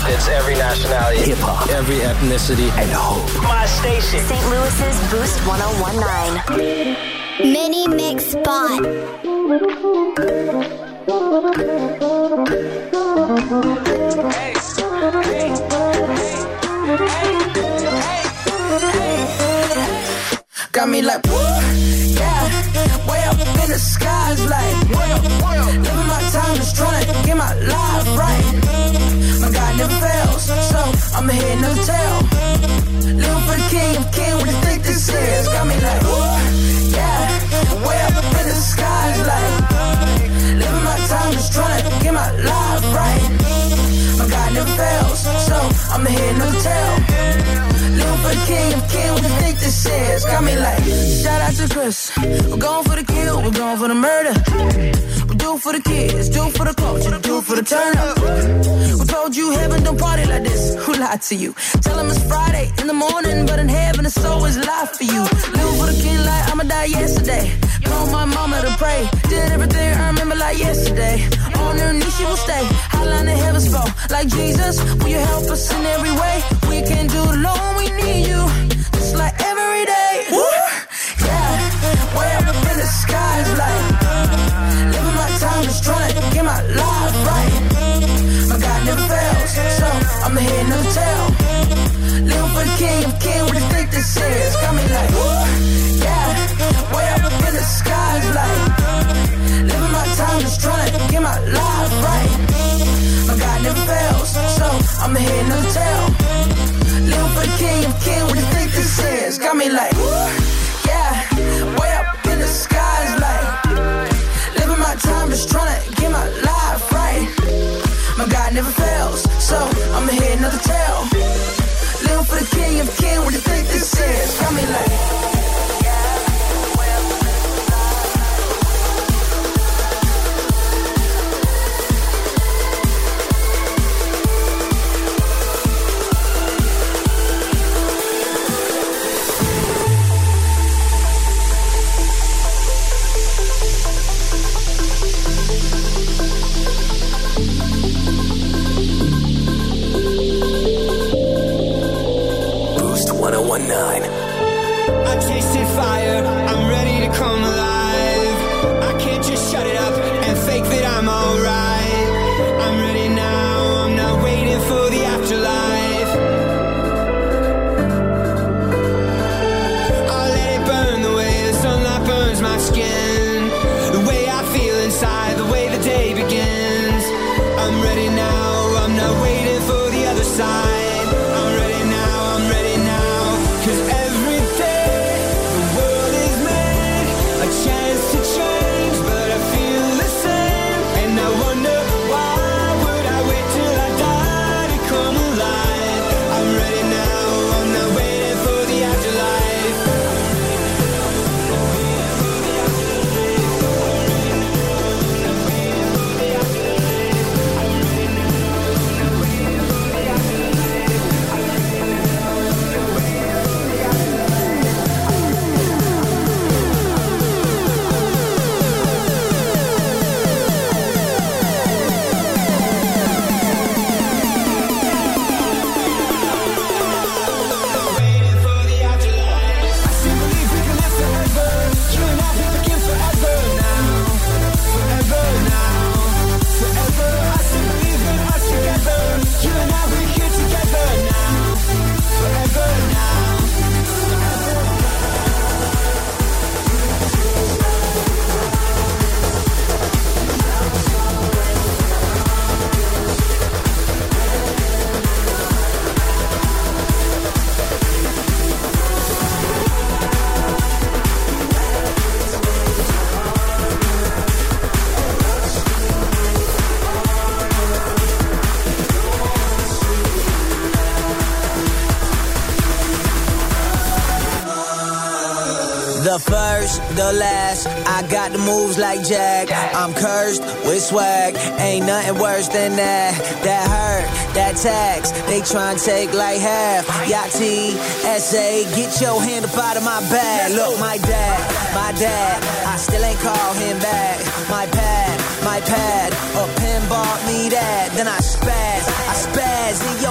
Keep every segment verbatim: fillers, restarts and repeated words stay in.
It's every nationality. Hip-hop. Every ethnicity. And hope. My station. Saint Louis's Boost one oh one nine. Mini Mix Spot. Hey, hey, hey, hey, got me like, yeah, way up in the skies, like, living my time just trying to get my life right. My God never fails, so I'ma hit another tail. Living for the king of king, what you think this is? Got me like, yeah, way up in the skies, like, living my time just trying to get my life right. My God never fails, so I'ma hit another tail. Living for the king of king, what you think this is? Got me like, shout out to Chris. We're going for the kill, we're going for the murder. We do it for the kids, do it for the culture, do it for the turn up. Who told you heaven don't party like this? Who lied to you? Tell them it's Friday in the morning, but in heaven it's always life for you. Living for the king like I'ma die yesterday. Called my mama to pray, did everything I remember like yesterday. On her knees she will stay, hotline to heaven's phone. Like Jesus, will you help us in every way? We can't do it alone, we need you, just like every day. Woo! Yeah, way up in the skies, like, living my time just trying to get my life right. My God never fails, so I'ma hit another tail. Living for the king of king, what do you think this is? Got me like, yeah, way up in the skies, like, living my time just trying to get my life right. My God never fails, so I'ma hit another tail. Living for the king of king, what do you think this is? Got me like, yeah, way up in the skies, like, living my time just trying to get my life right. My God never fails, so I'ma hit another tail. Living for the king of king, what do you think this is? Got me like, I tasted fire, I'm ready to come alive. I can't just shut it up and fake that I'm alright. I'm ready now, I'm not waiting for the afterlife. I'll let it burn the way the sunlight burns my skin. The way I feel inside, the way the day begins. I'm ready now, I'm not waiting for the other side. The first, the last, I got the moves like Jack. I'm cursed with swag, ain't nothing worse than that. That hurt, that tax, they tryna take like half. Yachty, S A, get your hand up out of my bag. Look, my dad, my dad, I still ain't call him back. My pad, my pad, a pen bought me that. Then I spaz, I spaz, and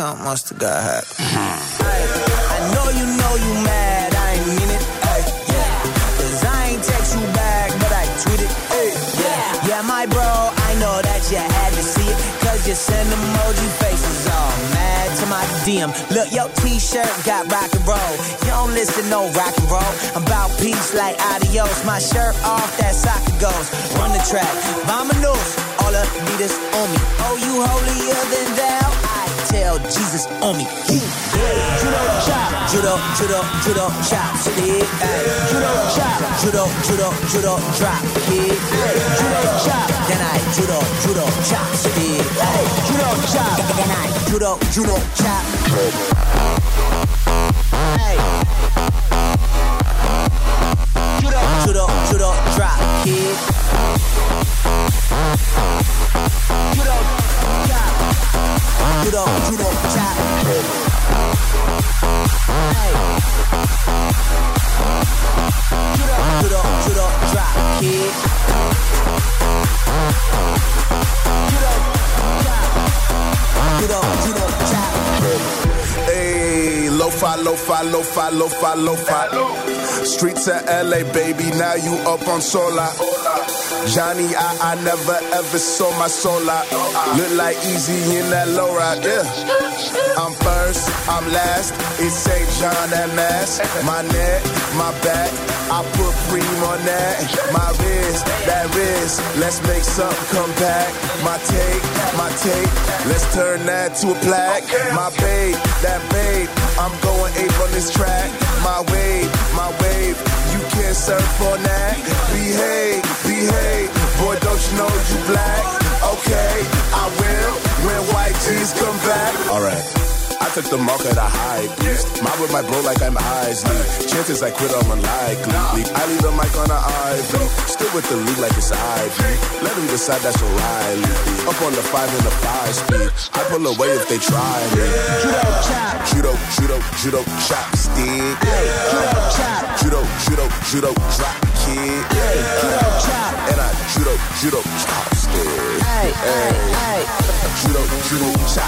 something must have got hacked. Ay, I know you know you mad, I ain't mean it. Ay, yeah. Cause I ain't text you back, but I tweeted. Ay, yeah. Yeah, my bro, I know that you had to see it. Cause you send emoji faces all mad to my D M. Look, your t-shirt got rock and roll. You don't listen no rock and roll. I'm about peace like adios. My shirt off, that soccer goes. Run the track, Vamonos. All the leaders on me. Oh, you holier than thou? I tell Jesus on me. Yeah. Judo chop, judo, judo, judo chop, stick. Judo chop, judo, judo, judo drop, kick. Judo chop, then I judo, judo chop, stick. Judo chop, then I judo, judo chop. Hey. Judo, judo, judo drop, kick. Judo chop, judo, judo chop. Hey. Judo, judo, judo drop, kick. Judo chop, judo, judo chop. Hey, lo-fi, lo-fi, lo-fi, lo-fi, lo-fi. Streets of L A, baby, now you up on Sola. Johnny, I, I never ever saw my solar. Look like Easy in that low ride, yeah. I'm first, I'm last. It's Saint John that mask. My neck, my back, I put cream on that. My wrist, that wrist. Let's make something come back. My take, my take. Let's turn that to a plaque. My babe, that babe. I'm going ape on this track. My wave, my wave. You can't surf on that. Behave, behave. Boy, don't you know you black? Okay, I will when white tees come back. Alright, I took the mark at a high beast. Mob with my bro like I'm Isley. Chances I quit, I'm unlikely. I leave the mic on the ivy. Still with the league like it's Ivy. Let them decide that's O'Reilly. Up on the five and the five speed. I pull away if they try me. Judo chop. Judo, judo, judo chop stick. Judo chop. Judo, judo, judo drop kick. Judo chop. And I judo, judo chop stick. Hey, hey, hey. Judo, judo chop.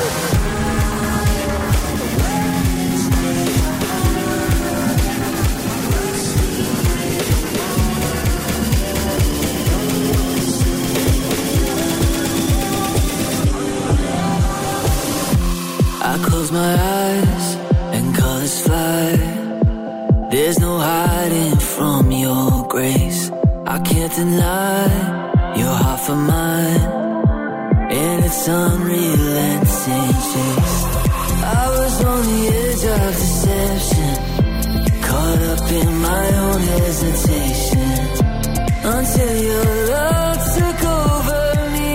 I close my eyes and colors fly. There's no hiding from your grace. I can't deny you're half of mine, and it's unrelenting chase. I was on the edge of deception, caught up in my own hesitation, until your love took over me.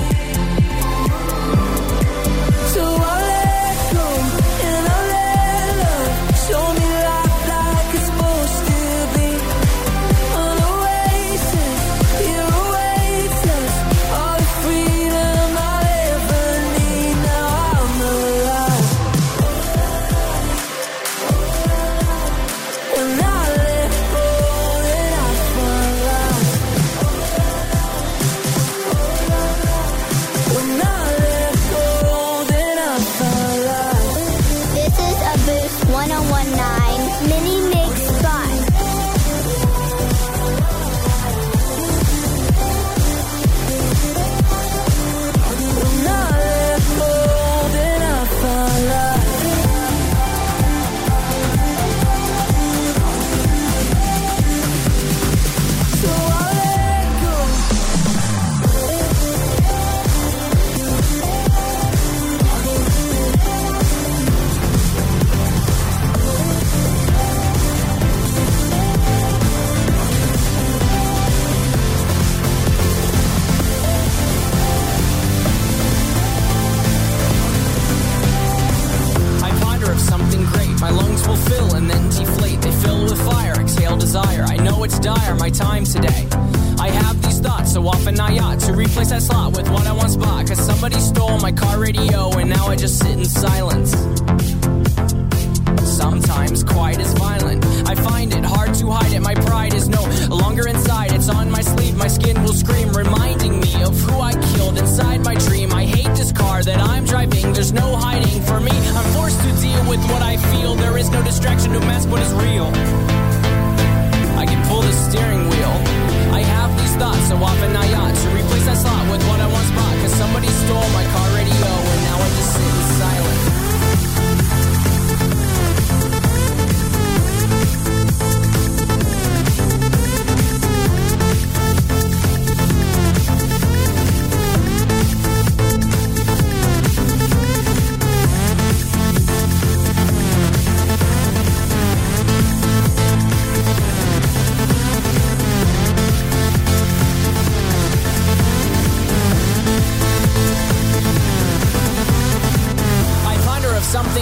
So I let go and I let love show me life like it's supposed to be. On oasis, here awaits us all the freedom I'll ever need. Now I'm alive. When I let go, then I find life. When I let go, then I find life. This is a Boost one oh one nine mini mix spot. When I let go, then I find life. So I let go. I ponder of something great. My lungs will fill and then deflate. They fill with fire, exhale desire. I know it's dire, my time today. I have these thoughts, so often I ought to replace that slot with what I once bought. Cause somebody stole my car radio and now I just sit in silence. Sometimes quite as violent. I find it hard to hide it. My pride is no longer inside. It's on my sleeve. My skin will scream, reminding me of who I killed inside my dream. I hate this car that I'm driving. There's no hiding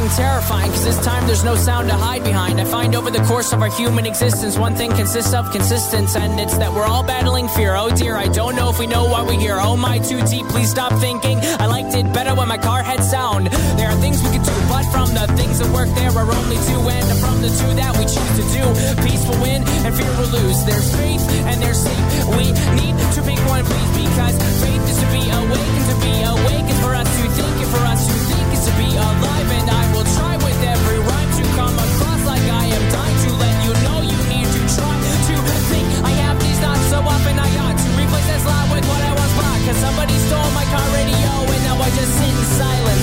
and terrifying, cause this time there's no sound to hide behind. I find over the course of our human existence, one thing consists of consistence, and it's that we're all battling fear. Oh dear, I don't know if we know why we're here. Oh my, too deep, please stop thinking. I liked it better when my car had sound. There are things we can do, but from the things that work there are only two, and from the two that we choose to do, peace will win and fear will lose. There's faith and there's sleep. We need to pick one, please, because faith is to be awake, and to be awake is for us to think, and for us to think is to be alive. And I will try with every rhyme to come across like I am dying to let you know you need to try to think. I have these thoughts so often I ought to replace that slot with what I once bought, cause somebody stole my car radio and now I just sit in silence.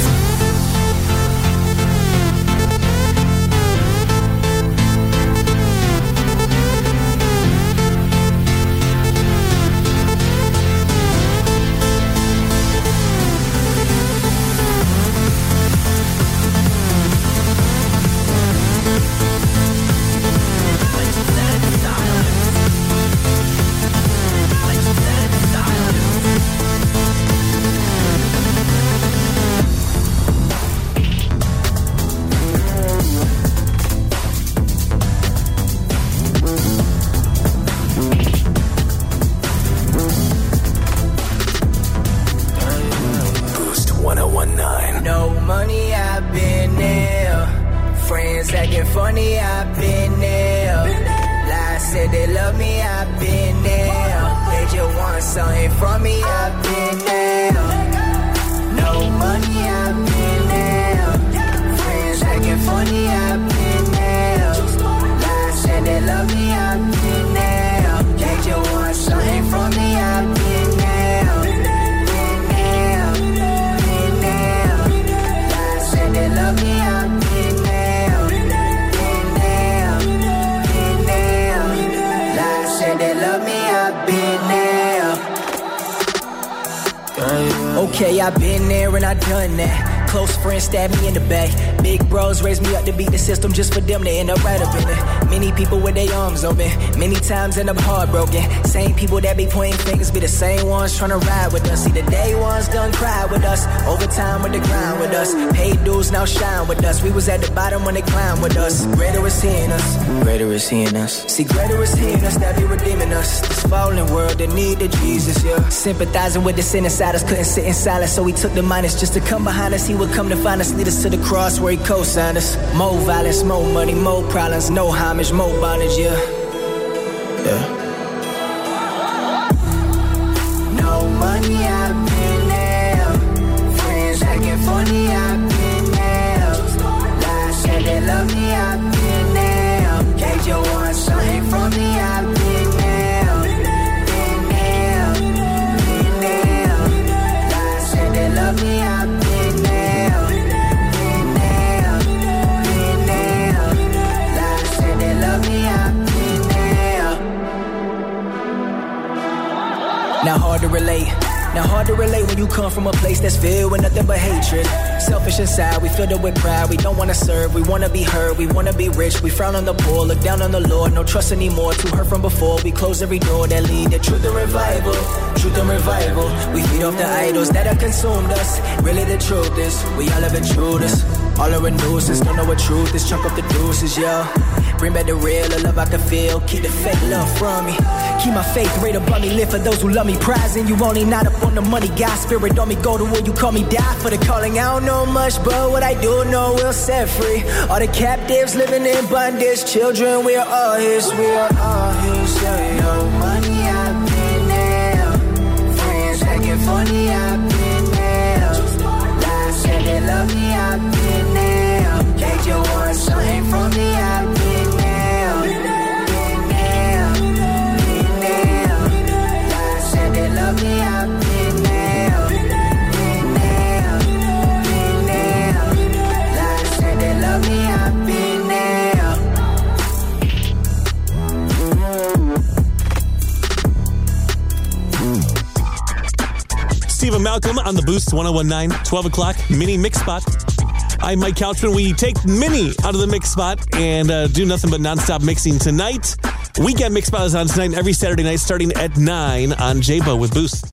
Okay, I've been there and I done that. Close friends stabbed me in the back. Big bros raised me up to beat the system just for them to end up right up in it. Many people with their arms open, many times end up heartbroken. Same people that be pointing fingers be the same ones trying to ride with us. See, the day ones done cried with us, overtime with the grind with us. Paid dues now shine with us. We was at the bottom when they climbed with us. Greater is he in us, greater is he in us. See, greater is he in us that be redeeming us. This fallen world that need the Jesus, yeah. Sympathizing with the sin inside us, couldn't sit in silence, so he took the minus just to come behind us. He would come to find us, lead us to the cross where he co-signed us. More violence, more money, more problems, no homage, more bondage, yeah. Yeah. No money, I've been there. Friends acting funny, I've been there. Lies said they love me, I've been there. Cage you want something from me, I've been there. Been there, been there. Lies said they love me, I've been there. Now hard to relate, now hard to relate when you come from a place that's filled with nothing but hatred. Selfish inside, we filled it with pride. We don't wanna serve, we wanna be heard, we wanna be rich. We frown on the poor, look down on the Lord. No trust anymore, too hurt from before. We close every door that lead to truth and revival. Truth and revival. We feed off the idols that have consumed us. Really the truth is, we all have intruders. All our nuisance, don't know what truth is. Chunk up the deuces, yo. Bring back the real, the love I can feel. Keep the fake love from me. Keep my faith rate above me. Live for those who love me. Prizing you only, not up on the money. God spirit on me. Go to where you call me. Die for the calling. I don't know much, but what I do know will set free all the captives living in bondage. Children, we are all his. We are all his. Yeah, no money, I've been there. Friends acting funny, I've been there. Lies said they love me, I've been there. Cage you want something from me, I've been there. Love me, I've been there. Been there, been there. Lies said they love me, I've been there. Stephen Malcolm on the Boost one oh one nine, twelve o'clock, mini mix spot. I'm Mike Couchman. We take Mini out of the mix spot and uh, do nothing but nonstop mixing tonight. Weekend Mix Spot is on tonight every Saturday night starting at nine on J-Bo with Boost.